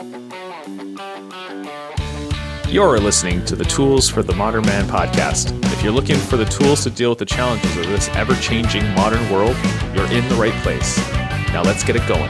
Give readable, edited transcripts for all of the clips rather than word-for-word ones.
You're listening to the Tools for the Modern Man podcast. If you're looking for the tools to deal with the challenges of this ever-changing modern world, you're in the right place. Now let's get it going.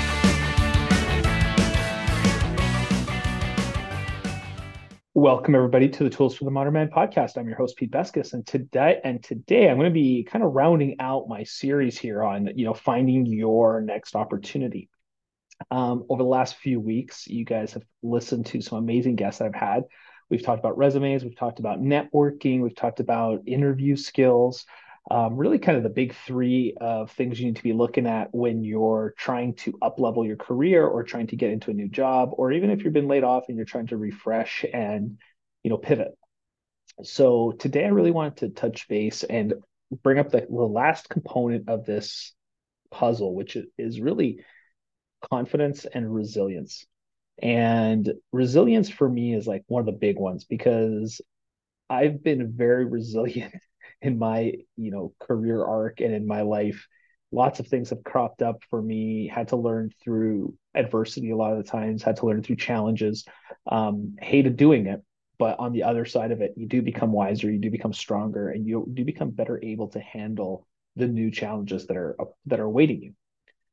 Welcome everybody to the Tools for the Modern Man podcast. I'm your host Pete Beskus, and today I'm going to be kind of rounding out my series here on finding your next opportunity. Over the last few weeks, you guys have listened to some amazing guests that I've had. We've talked about resumes, we've talked about networking, we've talked about interview skills, really kind of the big three of things you need to be looking at when you're trying to up-level your career or trying to get into a new job, or even if you've been laid off and you're trying to refresh and pivot. So today I really wanted to touch base and bring up the last component of this puzzle, which is really confidence and resilience. And resilience for me is like one of the big ones because I've been very resilient in my, career arc and in my life. Lots of things have cropped up for me, had to learn through adversity a lot of the times, had to learn through challenges, hated doing it. But on the other side of it, you do become wiser, you do become stronger, and you do become better able to handle the new challenges that are awaiting you.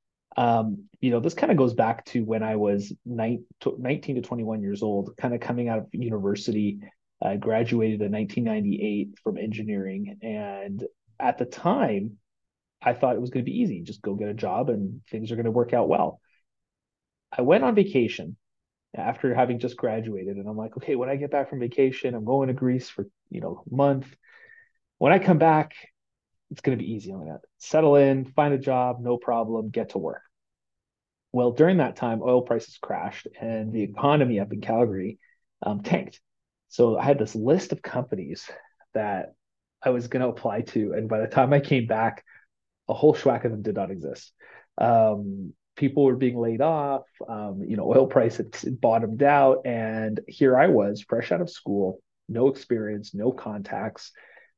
This kind of goes back to when I was 19 to 21 years old, kind of coming out of university. I graduated in 1998 from engineering. And at the time, I thought it was going to be easy. Just go get a job and things are going to work out well. I went on vacation after having just graduated. And I'm like, okay, when I get back from vacation, I'm going to Greece for, a month. When I come back, it's going to be easy. I'm going to settle in, find a job, no problem, get to work. Well, during that time, oil prices crashed and the economy up in Calgary tanked. So I had this list of companies that I was going to apply to. And by the time I came back, a whole schwack of them did not exist. People were being laid off. Oil price had bottomed out. And here I was, fresh out of school, no experience, no contacts,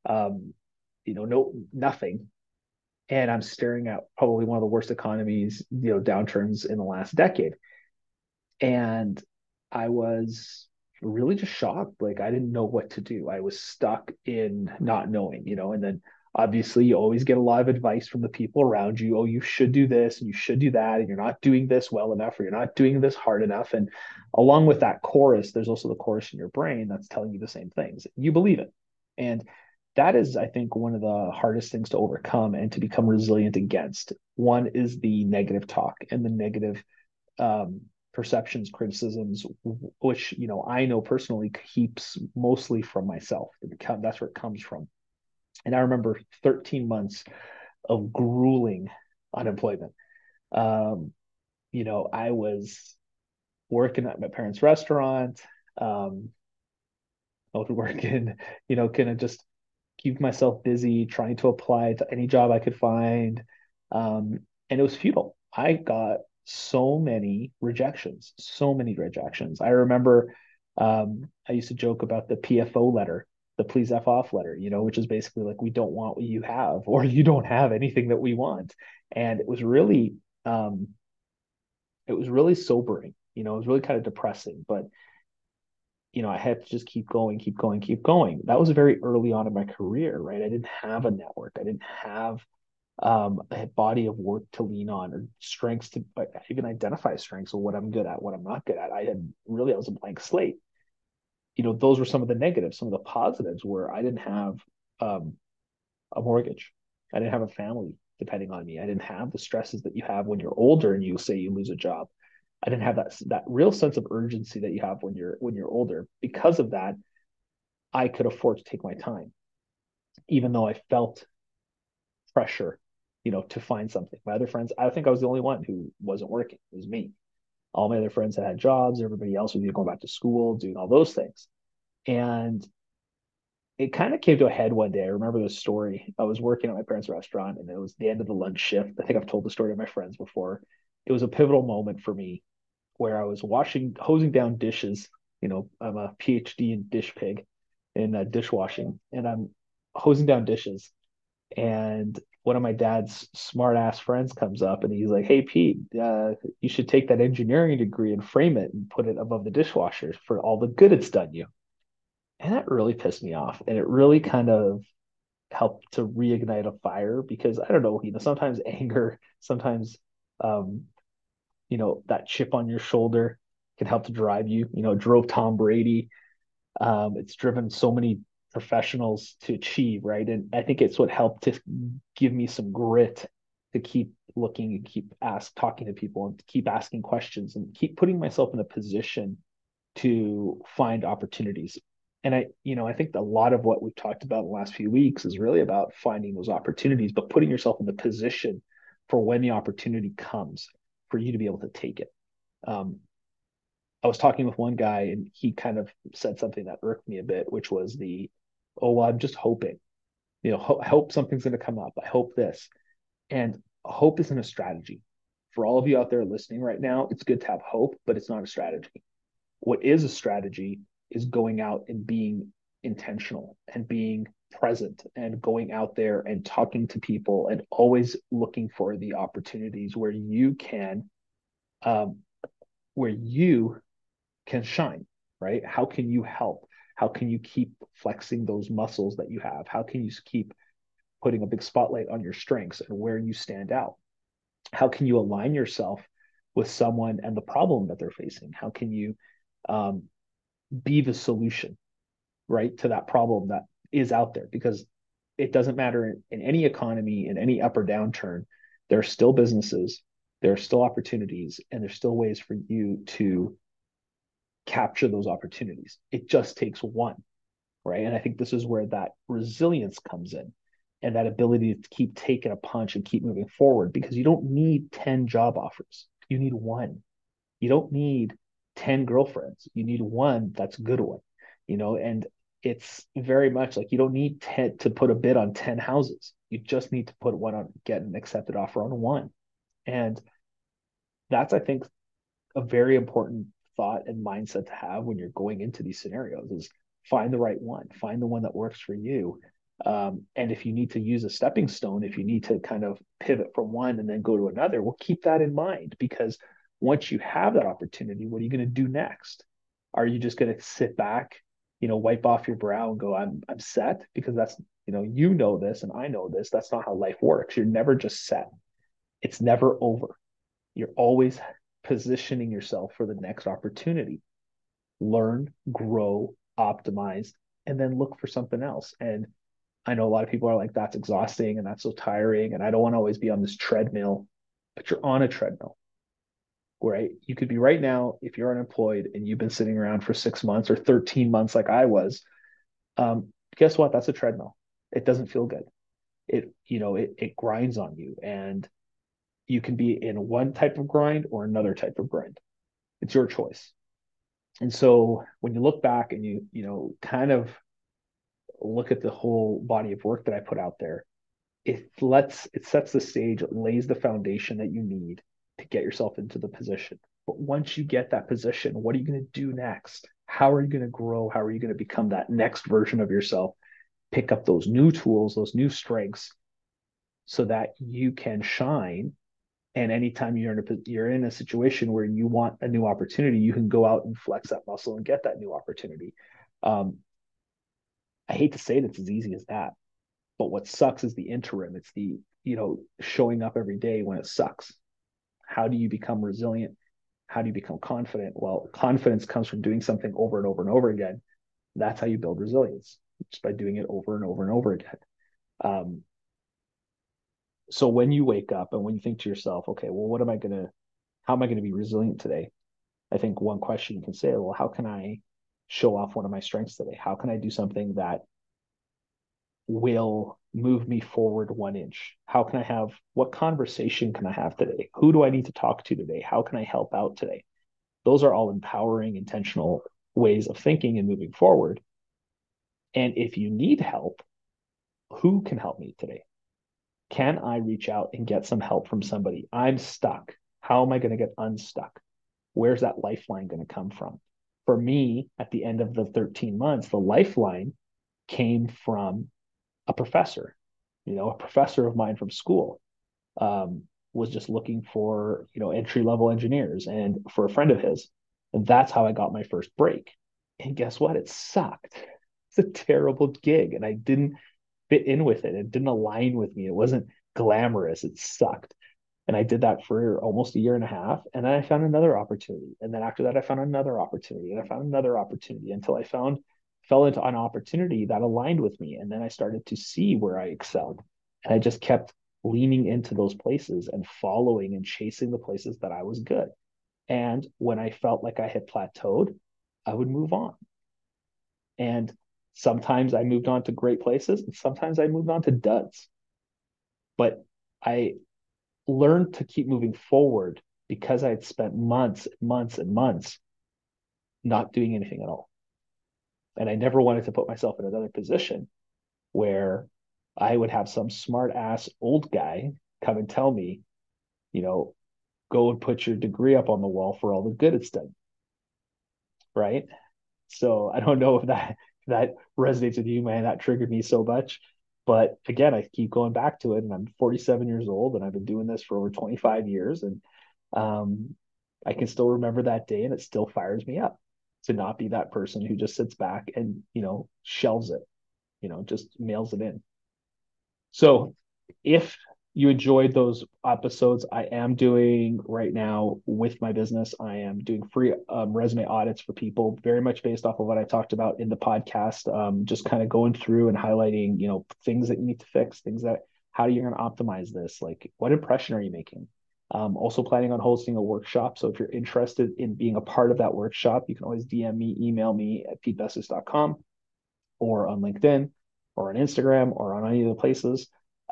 no nothing. And I'm staring at probably one of the worst economies, downturns in the last decade. And I was really just shocked. Like I didn't know what to do. I was stuck in not knowing, and then obviously you always get a lot of advice from the people around you. Oh, you should do this and you should do that, and you're not doing this well enough, or you're not doing this hard enough. And along with that chorus, there's also the chorus in your brain that's telling you the same things. You believe it. And that is, I think, one of the hardest things to overcome and to become resilient against. One is the negative talk and the negative perceptions, criticisms, which I know personally keeps mostly from myself. That's where it comes from. And I remember 13 months of grueling unemployment. I was working at my parents' restaurant. I was working, kind of just keep myself busy, trying to apply to any job I could find. And it was futile. I got so many rejections, so many rejections. I remember I used to joke about the PFO letter, the please F off letter, which is basically like, we don't want what you have, or you don't have anything that we want. And it was really sobering. It was really kind of depressing, but I had to just keep going, keep going, keep going. That was very early on in my career, right? I didn't have a network. I didn't have a body of work to lean on or strengths to even identify strengths or what I'm good at, what I'm not good at. I was a blank slate. Those were some of the negatives. Some of the positives were I didn't have a mortgage. I didn't have a family depending on me. I didn't have the stresses that you have when you're older and you say you lose a job. I didn't have that real sense of urgency that you have when you're older. Because of that, I could afford to take my time, even though I felt pressure, to find something. My other friends, I think I was the only one who wasn't working. It was me. All my other friends had jobs. Everybody else was going back to school, doing all those things. And it kind of came to a head one day. I remember this story. I was working at my parents' restaurant and it was the end of the lunch shift. I think I've told the story to my friends before. It was a pivotal moment for me where I was hosing down dishes. I'm a PhD in dish pig in dishwashing, and I'm hosing down dishes. And one of my dad's smart ass friends comes up and he's like, "Hey Pete, you should take that engineering degree and frame it and put it above the dishwasher for all the good it's done you." And that really pissed me off. And it really kind of helped to reignite a fire because I don't know, sometimes anger, sometimes um, that chip on your shoulder can help to drive you. It drove Tom Brady. It's driven so many professionals to achieve, right? And I think it's what helped to give me some grit to keep looking and talking to people and keep asking questions and keep putting myself in a position to find opportunities. And I think a lot of what we've talked about in the last few weeks is really about finding those opportunities, but putting yourself in the position for when the opportunity comes for you to be able to take it. Um, I was talking with one guy and he kind of said something that irked me a bit, which was oh, well, I'm just hoping, I hope something's going to come up. I hope this. And hope isn't a strategy. For all of you out there listening right now, it's good to have hope, but it's not a strategy. What is a strategy is going out and being intentional and being present and going out there and talking to people and always looking for the opportunities um, where you can shine, right? How can you help? How can you keep flexing those muscles that you have? How can you keep putting a big spotlight on your strengths and where you stand out? How can you align yourself with someone and the problem that they're facing? How can you um, be the solution, right, to that problem that is out there? Because it doesn't matter in any economy, in any up or downturn, there are still businesses, there are still opportunities, and there's still ways for you to capture those opportunities. It just takes one, right? And I think this is where that resilience comes in and that ability to keep taking a punch and keep moving forward because you don't need 10 job offers. You need one. You don't need 10 girlfriends. You need one that's a good one, and it's very much like you don't need 10 to put a bid on 10 houses. You just need to put one on, get an accepted offer on one. And that's, I think, a very important thought and mindset to have when you're going into these scenarios is find the right one, find the one that works for you. And if you need to use a stepping stone, if you need to kind of pivot from one and then go to another, well, keep that in mind because once you have that opportunity, what are you going to do next? Are you just going to sit back, wipe off your brow and go, I'm set? Because that's, this and I know this. That's not how life works. You're never just set. It's never over. You're always positioning yourself for the next opportunity. Learn, grow, optimize, and then look for something else. And I know a lot of people are like, that's exhausting and that's so tiring. And I don't want to always be on this treadmill, but you're on a treadmill, right? You could be right now, if you're unemployed and you've been sitting around for 6 months or 13 months like I was, guess what? That's a treadmill. It doesn't feel good. It grinds on you and you can be in one type of grind or another type of grind. It's your choice. And so when you look back and kind of look at the whole body of work that I put out there, it sets the stage, it lays the foundation that you need to get yourself into the position. But once you get that position, what are you going to do next? How are you going to grow? How are you going to become that next version of yourself? Pick up those new tools, those new strengths, so that you can shine. And anytime you're in a situation where you want a new opportunity, you can go out and flex that muscle and get that new opportunity. Um, I hate to say it, it's as easy as that. But what sucks is the interim. It's the, showing up every day when it sucks. How do you become resilient? How do you become confident? Well, confidence comes from doing something over and over and over again. That's how you build resilience, just by doing it over and over and over again. So when you wake up and when you think to yourself, okay, well, how am I going to be resilient today? I think one question you can say, well, how can I show off one of my strengths today? How can I do something that will move me forward 1 inch? What conversation can I have today? Who do I need to talk to today? How can I help out today? Those are all empowering, intentional ways of thinking and moving forward. And if you need help, who can help me today? Can I reach out and get some help from somebody? I'm stuck. How am I going to get unstuck? Where's that lifeline going to come from? For me, at the end of the 13 months, the lifeline came from a professor. A professor of mine from school was just looking for, entry level engineers and for a friend of his. And that's how I got my first break. And guess what? It sucked. It's a terrible gig. And I didn't fit in with it. It didn't align with me. It wasn't glamorous. It sucked. And I did that for almost a year and a half. And then I found another opportunity. And then after that, I found another opportunity. And I found another opportunity until I fell into an opportunity that aligned with me. And then I started to see where I excelled. And I just kept leaning into those places and following and chasing the places that I was good. And when I felt like I had plateaued, I would move on. And sometimes I moved on to great places, and sometimes I moved on to duds. But I learned to keep moving forward because I had spent months, months, and months not doing anything at all. And I never wanted to put myself in another position where I would have some smart ass old guy come and tell me, go and put your degree up on the wall for all the good it's done. Right. So I don't know if that resonates with you, man. That triggered me so much. But again, I keep going back to it, and I'm 47 years old, and I've been doing this for over 25 years. And I can still remember that day, and it still fires me up to not be that person who just sits back and, shelves it, just mails it in. So if you enjoyed those episodes, I am doing right now with my business, I am doing free resume audits for people, very much based off of what I talked about in the podcast, just kind of going through and highlighting, things that you need to fix, how you're going to optimize this, like what impression are you making? Also planning on hosting a workshop. So if you're interested in being a part of that workshop, you can always DM me, email me at petebeskus.com or on LinkedIn or on Instagram or on any of the places.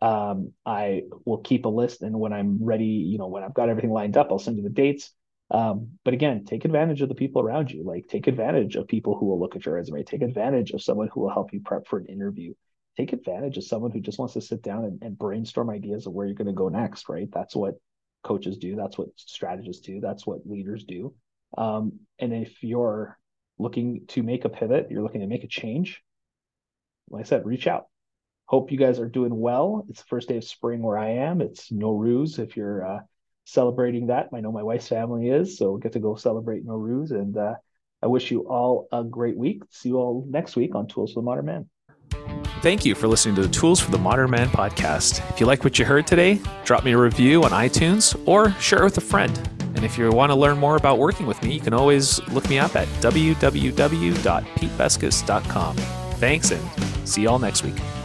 I will keep a list, and when I'm ready, when I've got everything lined up, I'll send you the dates. But again, take advantage of the people around you. Like, take advantage of people who will look at your resume. Take advantage of someone who will help you prep for an interview. Take advantage of someone who just wants to sit down and brainstorm ideas of where you're going to go next, right? That's what coaches do. That's what strategists do. That's what leaders do. And if you're looking to make a pivot, you're looking to make a change, like I said, reach out. Hope you guys are doing well. It's the first day of spring where I am. It's Nowruz if you're celebrating that. I know my wife's family is, so we'll get to go celebrate Nowruz. And I wish you all a great week. See you all next week on Tools for the Modern Man. Thank you for listening to the Tools for the Modern Man podcast. If you like what you heard today, drop me a review on iTunes or share it with a friend. And if you want to learn more about working with me, you can always look me up at www.petebeskus.com. Thanks, and see you all next week.